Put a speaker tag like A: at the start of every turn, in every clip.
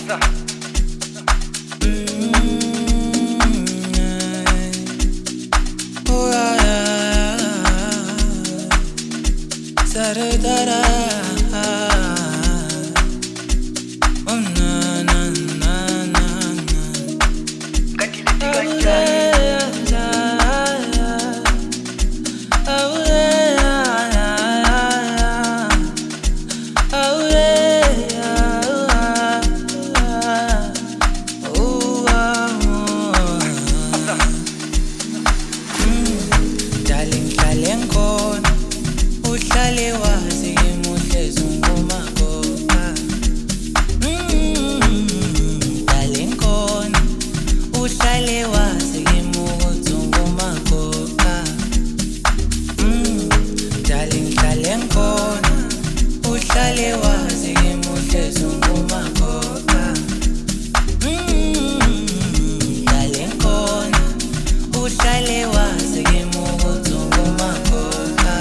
A: Oh yeah, da-da-da-da. Oh na na na na na. Oh yeah, oh yeah, oh yeah, oh darling, darling, khona uhlale wazi imuhlezo ngumagoka. Darling, khona uhlale wazi imuhlezo ngumagoka. Darling, darling, khona uhlale wazi imuhlezo ngumagoka. Darling, khona uhlale wazi imuhlezo ngumagoka.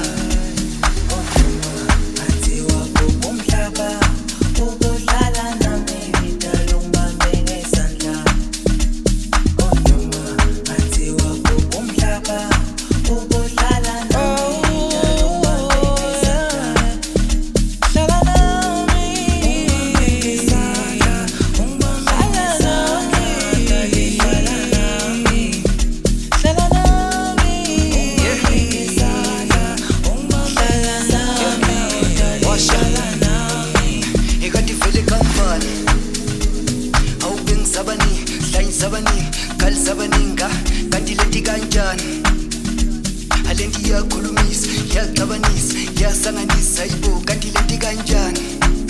A: Athiwa kumhlaba ubudlala nami ngidala ungibambele isandla. Oh noma athiwa kumhlaba ubudlala nami ngidala ungibambele isandla. Hlala nami ungibambele isandla, ungibambele isandla, hlala nami, hlala nami ungibambele isandla, ungibambele isandla, hlala nami.
B: Ekati vele kamfani awube ngisabani hlayisabani kalisabaninga kanti lenti kanjani alenti iyakhulumisa iyaxabanisa iyasanganisa yibo kanti lenti kanjani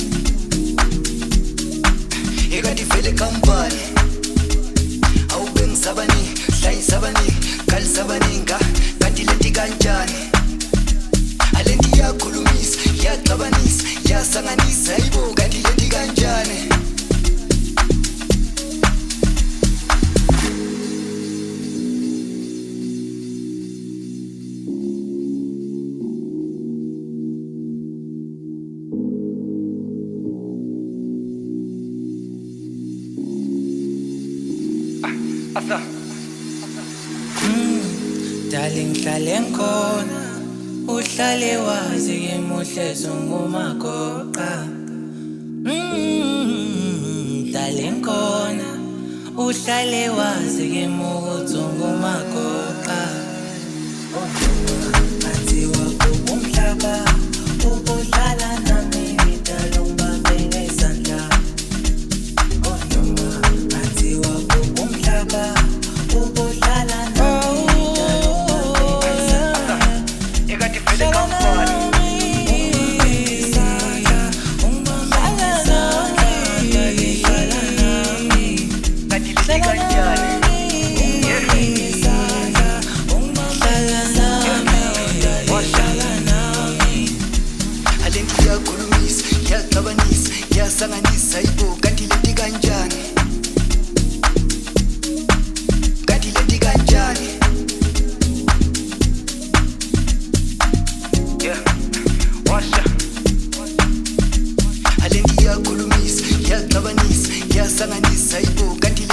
B: ekati vele kamfani awube ngisabani hlayisabani kalisabaninga kanti lenti kanjani alenti iyakhulumisa iyaxabanisa iyasanganisa yibo kanti lenti kanjani
A: Darling, darling, khona uhlale wazi imuhlezo ngumagoqa. Darling, khona uhlale wazi imuhlezo ngumagoqa. Athiwa kumhlaba ubudlala nami ngidala ungibambele isandla. Oh noma athiwa kumhlaba ubudlala nami ngidala ungibambele isandla.
B: ekati vele kamfani
A: Ungibambele isandla, ungibambele isandla, hlala nami,
B: kanti lenti
A: hlala
B: kanjani
A: nami, ungibambele isandla, ungibambele isandla, hlala nami.
B: alenti iyakhulumisa iyaxabanisa iyasanganisa yibo kanti lenti kanjani kanti lenti kanjani washa alenti iyakhulumisa iyaxabanisa iyasanganisa yibo kanti